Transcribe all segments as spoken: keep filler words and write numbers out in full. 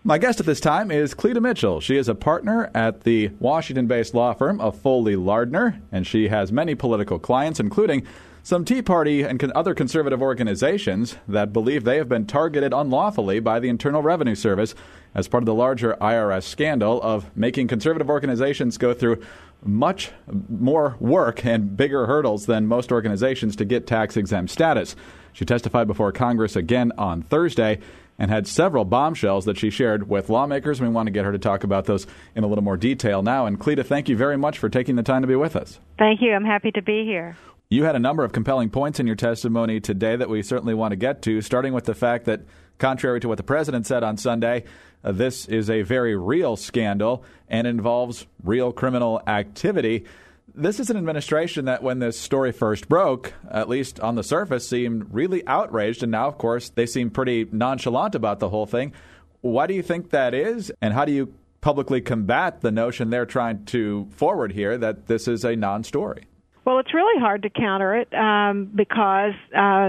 My guest at this time is Cleta Mitchell. She is a partner at the Washington-based law firm of Foley Lardner, and she has many political clients, including some Tea Party and con- other conservative organizations that believe they have been targeted unlawfully by the Internal Revenue Service as part of the larger I R S scandal of making conservative organizations go through much more work and bigger hurdles than most organizations to get tax-exempt status. She testified before Congress again on Thursday and had several bombshells that she shared with lawmakers. We want to get her to talk about those in a little more detail now. And Cleta, thank you very much for taking the time to be with us. Thank you. I'm happy to be here. You had a number of compelling points in your testimony today that we certainly want to get to, starting with the fact that, contrary to what the president said on Sunday, uh, this is a very real scandal and involves real criminal activity. This is an administration that, when this story first broke, at least on the surface, seemed really outraged. And now, of course, they seem pretty nonchalant about the whole thing. Why do you think that is? And how do you publicly combat the notion they're trying to forward here that this is a non-story? Well, it's really hard to counter it um, because, uh,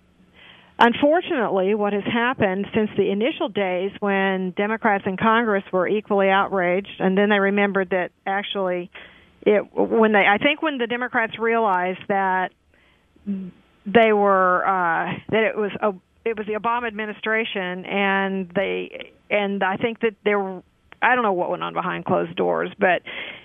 unfortunately, what has happened since the initial days when Democrats in Congress were equally outraged, and then they remembered that actually It, when they, I think when the Democrats realized that they were uh, that it was a, it was the Obama administration, and they and I think that there were, I don't know what went on behind closed doors, but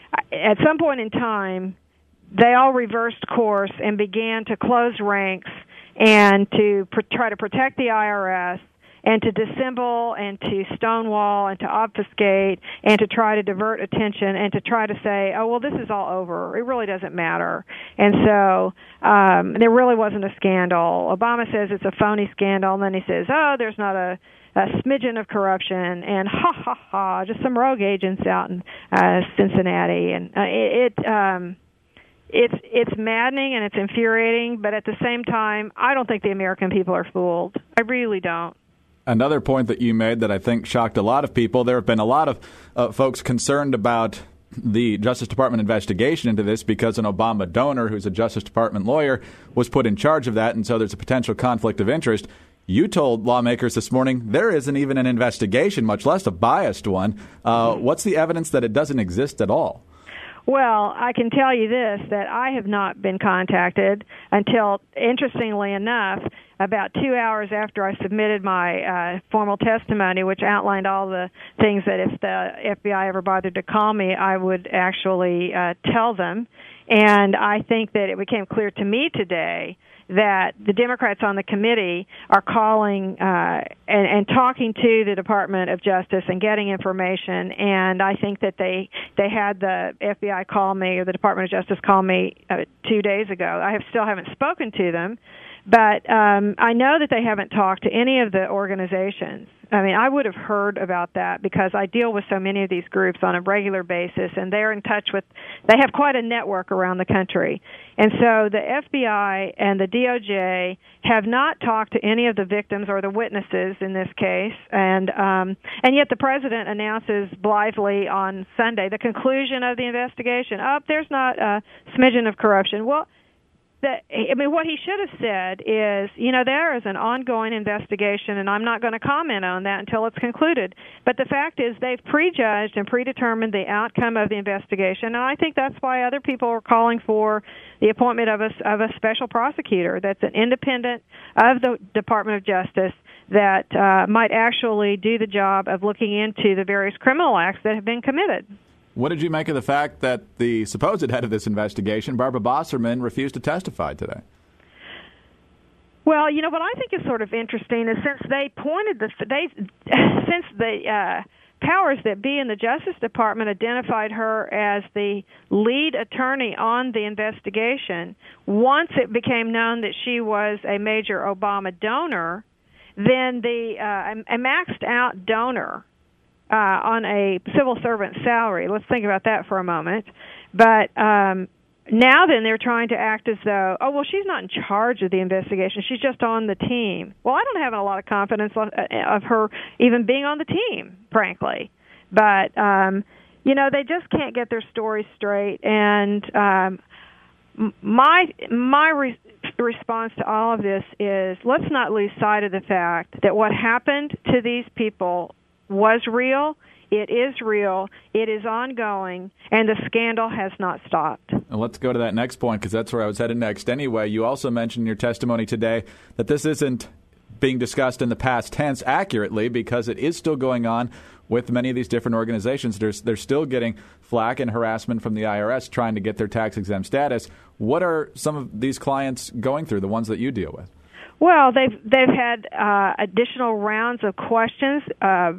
at some point in time, they all reversed course and began to close ranks and to pr- try to protect the I R S, and to dissemble and to stonewall and to obfuscate and to try to divert attention and to try to say, oh, well, this is all over. It really doesn't matter. And so um, there really wasn't a scandal. Obama says it's a phony scandal, and then he says, oh, there's not a, a smidgen of corruption, and ha, ha, ha, just some rogue agents out in uh, Cincinnati. And uh, it... it um, It's it's maddening and it's infuriating, but at the same time, I don't think the American people are fooled. I really don't. Another point that you made that I think shocked a lot of people, there have been a lot of uh, folks concerned about the Justice Department investigation into this because an Obama donor who's a Justice Department lawyer was put in charge of that, and so there's a potential conflict of interest. You told lawmakers this morning there isn't even an investigation, much less a biased one. Uh, what's the evidence that it doesn't exist at all? Well, I can tell you this, that I have not been contacted until, interestingly enough, about two hours after I submitted my uh, formal testimony, which outlined all the things that if the F B I ever bothered to call me, I would actually uh, tell them. And I think that it became clear to me today that the Democrats on the committee are calling uh, and, and talking to the Department of Justice and getting information, and I think that they they had the F B I call me or the Department of Justice call me uh, two days ago. I have still haven't spoken to them, but um, I know that they haven't talked to any of the organizations. I mean, I would have heard about that because I deal with so many of these groups on a regular basis, and they're in touch with, they have quite a network around the country. And so the F B I and the D O J have not talked to any of the victims or the witnesses in this case, and um, and yet the president announces blithely on Sunday the conclusion of the investigation. Oh, there's not a smidgen of corruption. Well, That, I mean, what he should have said is, you know, there is an ongoing investigation, and I'm not going to comment on that until it's concluded. But the fact is they've prejudged and predetermined the outcome of the investigation, and I think that's why other people are calling for the appointment of a, of a special prosecutor that's an independent of the Department of Justice that uh, might actually do the job of looking into the various criminal acts that have been committed. What did you make of the fact that the supposed head of this investigation, Barbara Bosserman, refused to testify today? Well, you know what I think is sort of interesting is since they pointed the they since the uh, powers that be in the Justice Department identified her as the lead attorney on the investigation, once it became known that she was a major Obama donor, then the uh, a maxed out donor Uh, on a civil servant salary. Let's think about that for a moment. But um, now then they're trying to act as though, oh, well, she's not in charge of the investigation. She's just on the team. Well, I don't have a lot of confidence of her even being on the team, frankly. But, um, you know, they just can't get their story straight. And um, my my re- response to all of this is let's not lose sight of the fact that what happened to these people was real. It is real. It is ongoing, and the scandal has not stopped. Well, let's go to that next point, because that's where I was headed next. Anyway, you also mentioned in your testimony today that this isn't being discussed in the past tense accurately, because it is still going on with many of these different organizations. They're, they're still getting flack and harassment from the I R S trying to get their tax-exempt status. What are some of these clients going through, the ones that you deal with? Well, they've they've had uh, additional rounds of questions, uh,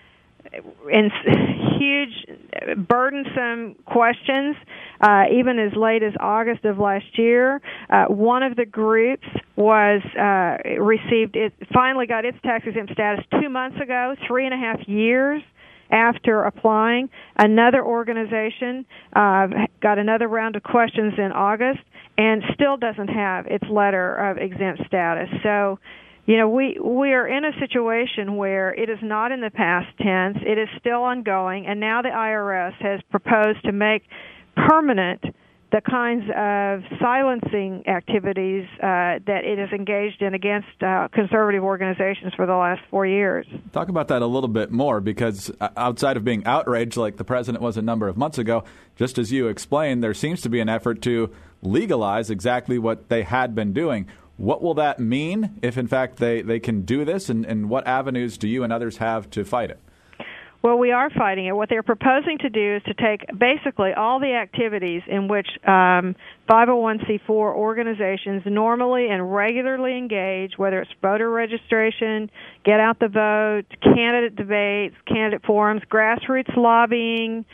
and huge, burdensome questions, uh, even as late as August of last year. Uh, one of the groups was uh, received it finally got its tax exempt status two months ago, three and a half years after applying. Another organization uh, got another round of questions in August and still doesn't have its letter of exempt status. So, you know, we we are in a situation where it is not in the past tense. It is still ongoing, and now the I R S has proposed to make permanent the kinds of silencing activities uh, that it has engaged in against uh, conservative organizations for the last four years. Talk about that a little bit more, because outside of being outraged like the president was a number of months ago, just as you explained, there seems to be an effort to legalize exactly what they had been doing. What will that mean if, in fact, they, they can do this, and, and what avenues do you and others have to fight it? Well, we are fighting it. What they're proposing to do is to take basically all the activities in which um, five oh one c four organizations normally and regularly engage, whether it's voter registration, get out the vote, candidate debates, candidate forums, grassroots lobbying,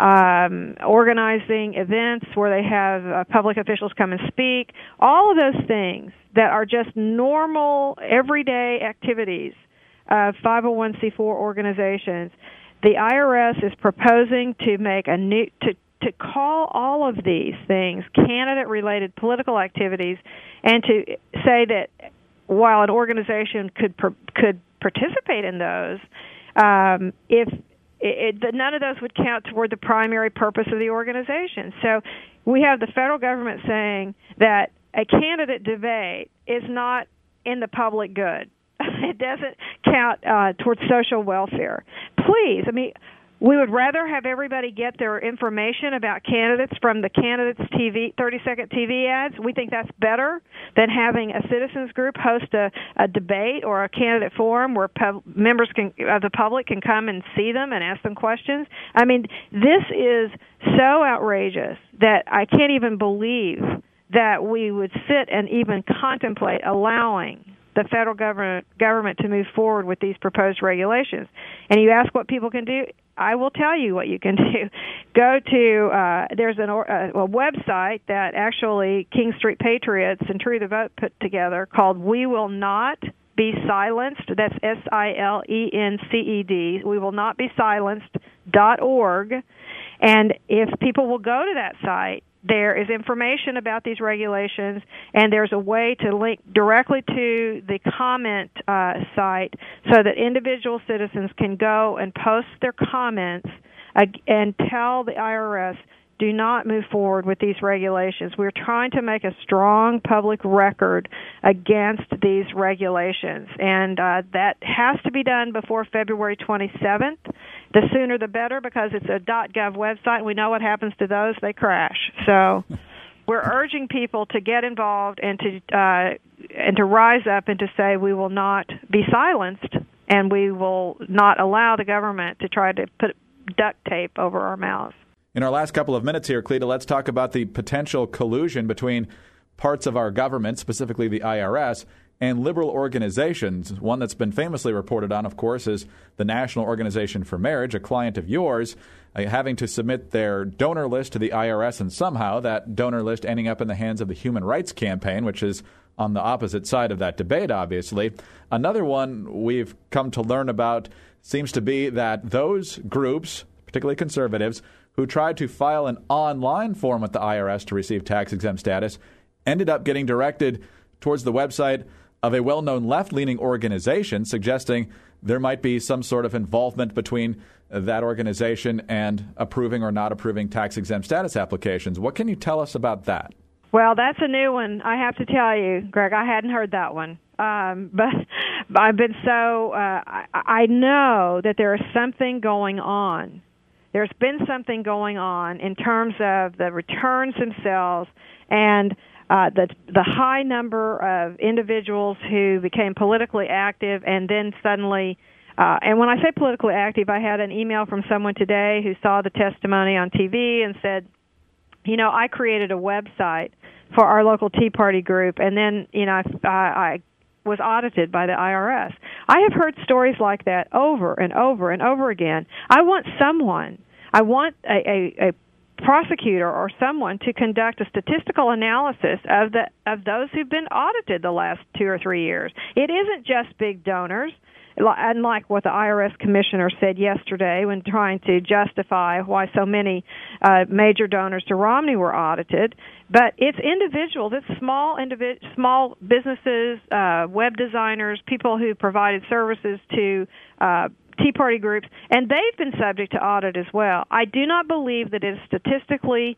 um, organizing events where they have uh, public officials come and speak, all of those things that are just normal, everyday activities of five oh one c four organizations. The I R S is proposing to make a new to to call all of these things candidate-related political activities, and to say that while an organization could could participate in those, um, if it, it, none of those would count toward the primary purpose of the organization. So we have the federal government saying that a candidate debate is not in the public good. It doesn't count uh, towards social welfare. Please, I mean, we would rather have everybody get their information about candidates from the candidates' T V, thirty-second T V ads. We think that's better than having a citizens group host a, a debate or a candidate forum where pub- members can, of the public can come and see them and ask them questions. I mean, this is so outrageous that I can't even believe that we would sit and even contemplate allowing the federal government government to move forward with these proposed regulations. And you ask what people can do, I will tell you what you can do. Go to, uh, there's an, uh, a website that actually King Street Patriots and True the Vote put together called We Will Not Be Silenced. That's S I L E N C E D. We will not be silenced dot org. And if people will go to that site, there is information about these regulations, and there's a way to link directly to the comment uh, site so that individual citizens can go and post their comments uh, and tell the I R S, do not move forward with these regulations. We're trying to make a strong public record against these regulations, and uh, that has to be done before February twenty-seventh. The sooner the better, because it's a .gov website, and we know what happens to those. They crash. So we're urging people to get involved and to uh, and to rise up and to say we will not be silenced, and we will not allow the government to try to put duct tape over our mouths. In our last couple of minutes here, Cleta, let's talk about the potential collusion between parts of our government, specifically the I R S, and liberal organizations. One that's been famously reported on, of course, is the National Organization for Marriage, a client of yours, uh, having to submit their donor list to the I R S, and somehow that donor list ending up in the hands of the Human Rights Campaign, which is on the opposite side of that debate, obviously. Another one we've come to learn about seems to be that those groups, particularly conservatives, who tried to file an online form with the I R S to receive tax-exempt status, ended up getting directed towards the website of a well-known left-leaning organization, suggesting there might be some sort of involvement between that organization and approving or not approving tax-exempt status applications. What can you tell us about that? Well, that's a new one. I have to tell you, Greg, I hadn't heard that one. Um, but, but I've been so, uh, I, I know that there is something going on. There's been something going on in terms of the returns themselves and uh, the the high number of individuals who became politically active and then suddenly, uh, and when I say politically active, I had an email from someone today who saw the testimony on T V and said, you know, I created a website for our local Tea Party group, and then, you know, I, I was audited by the I R S. I have heard stories like that over and over and over again. I want someone, I want a, a, a prosecutor or someone to conduct a statistical analysis of the of those who've been audited the last two or three years. It isn't just big donors, unlike what the I R S commissioner said yesterday when trying to justify why so many uh, major donors to Romney were audited. But it's individuals, it's small individ- small businesses, uh, web designers, people who provided services to uh, Tea Party groups, and they've been subject to audit as well. I do not believe that it is statistically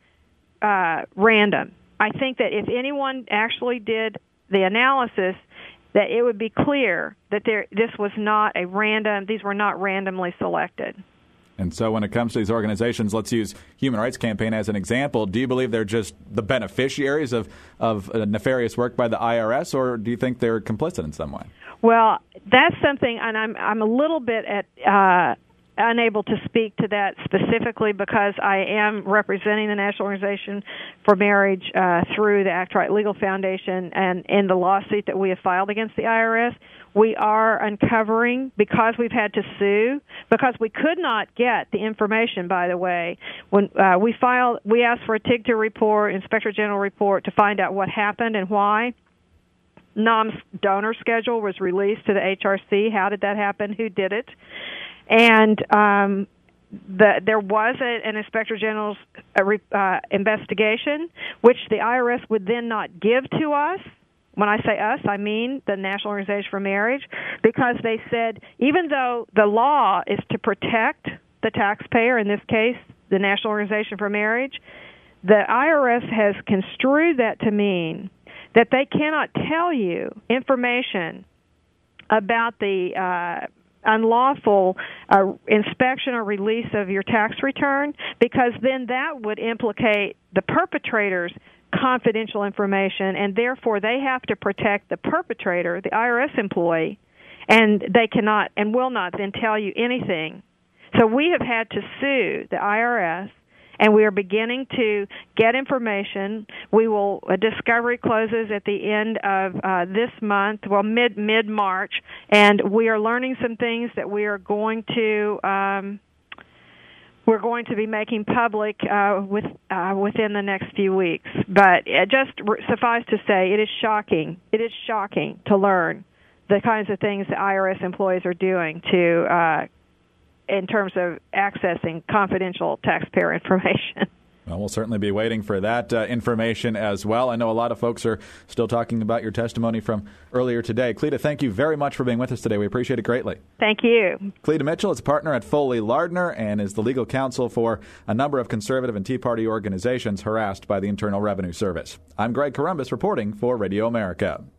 uh, random. I think that if anyone actually did the analysis, that it would be clear that there, this was not a random, these were not randomly selected. And so when it comes to these organizations, let's use Human Rights Campaign as an example. Do you believe they're just the beneficiaries of, of uh, nefarious work by the I R S, or do you think they're complicit in some way? Well, that's something, and I'm I'm a little bit at uh, unable to speak to that specifically because I am representing the National Organization for Marriage uh, through the Act Right Legal Foundation, and in the lawsuit that we have filed against the I R S, we are uncovering, because we've had to sue, because we could not get the information, by the way, when uh, we filed, we asked for a T I G T A report, Inspector General report, to find out what happened and why. N O M's donor schedule was released to the H R C. How did that happen? Who did it? And um, the, there was a, an Inspector General's uh, uh, investigation, which the I R S would then not give to us. When I say us, I mean the National Organization for Marriage, because they said even though the law is to protect the taxpayer, in this case, the National Organization for Marriage, the I R S has construed that to mean that they cannot tell you information about the uh, unlawful uh, inspection or release of your tax return, because then that would implicate the perpetrator's confidential information, and therefore they have to protect the perpetrator, the I R S employee, and they cannot and will not then tell you anything. So we have had to sue the I R S, and we are beginning to get information. We will, uh, discovery closes at the end of uh, this month, well, mid, mid-March, and we are learning some things that we are going to, um, we're going to be making public uh, with, uh, within the next few weeks. But it just suffice to say, it is shocking. It is shocking to learn the kinds of things the I R S employees are doing to uh in terms of accessing confidential taxpayer information. Well, we'll certainly be waiting for that uh, information as well. I know a lot of folks are still talking about your testimony from earlier today. Cleta, thank you very much for being with us today. We appreciate it greatly. Thank you. Cleta Mitchell is a partner at Foley Lardner and is the legal counsel for a number of conservative and Tea Party organizations harassed by the Internal Revenue Service. I'm Greg Corombos reporting for Radio America.